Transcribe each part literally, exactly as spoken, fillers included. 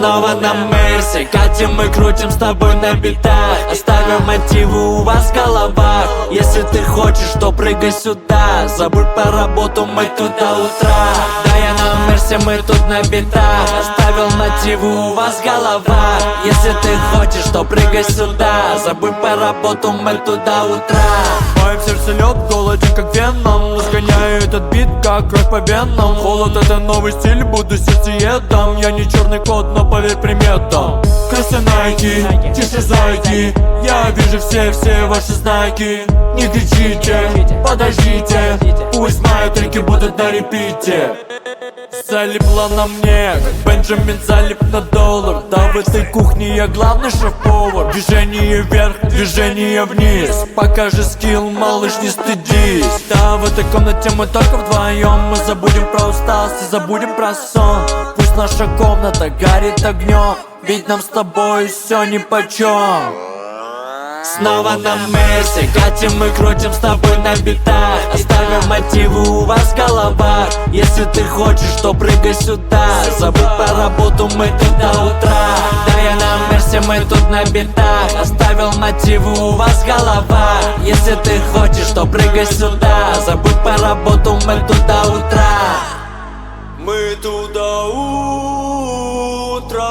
Снова на Мерсе, катим и крутим с тобой на битах. Оставим мотивы у вас в головах. Если ты хочешь, то прыгай сюда. Забудь по работу, мы тут до утра. Да, я на Мерсе, мы тут на битах. Оставил мотивы у вас в головах. Если ты хочешь, то прыгай сюда. Забудь по работу, мы тут до утра. В моем сердце лед, голоден как веном. Разгоняю этот бит, как кровь по венам. Холод — это новый стиль, буду сердцеедом. Я не черный кот, но поверь приметам. Красные найки, тише зайки. Я вижу все-все ваши знаки. Не кричите, подождите. Пусть мои треки будут на репите. Залипла на мне, как Бенджамин залип на доллар. Да, в этой кухне я главный шеф-повар. Движение вверх, движение вниз. Покажи скилл, малыш, не стыдись. Да, в этой комнате мы только вдвоем. Мы забудем про усталость и забудем про сон. Пусть наша комната горит огнем, ведь нам с тобой все нипочем. Снова на Мерсе, катим и крутим с тобой на битах. Оставим мотивы у вас в головах. Если ты хочешь, то прыгай сюда. Забудь по работу, мы тут до утра. Да, я на Мерсе, мы тут на битах. Оставил мотивы у вас в головах. Если ты хочешь, то прыгай сюда. Забудь по работу, мы тут до утра. Мы тут до утра.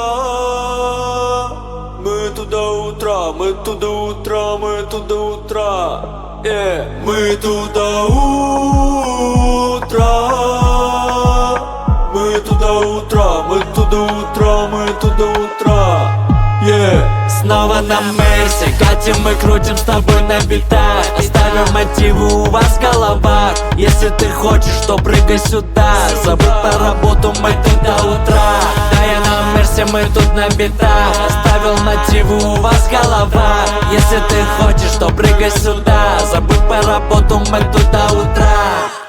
Мы тут до утра, мы тут до утра, мы тут до утра. Yeah. Мы тут до утра. Мы тут до утра, мы тут до утра, мы тут до утра. Yeah. Снова на Мерсе, катим и крутим с тобой на битах. Оставим мотивы у вас в головах. Если ты хочешь, то прыгай сюда. Забудь по работу, мы тут до утра. Да, я на Мерсе, мы тут на битах. Оставил мотивы у вас в головах. Если ты хочешь, то прыгай сюда. Забудь по работу, мы тут до утра.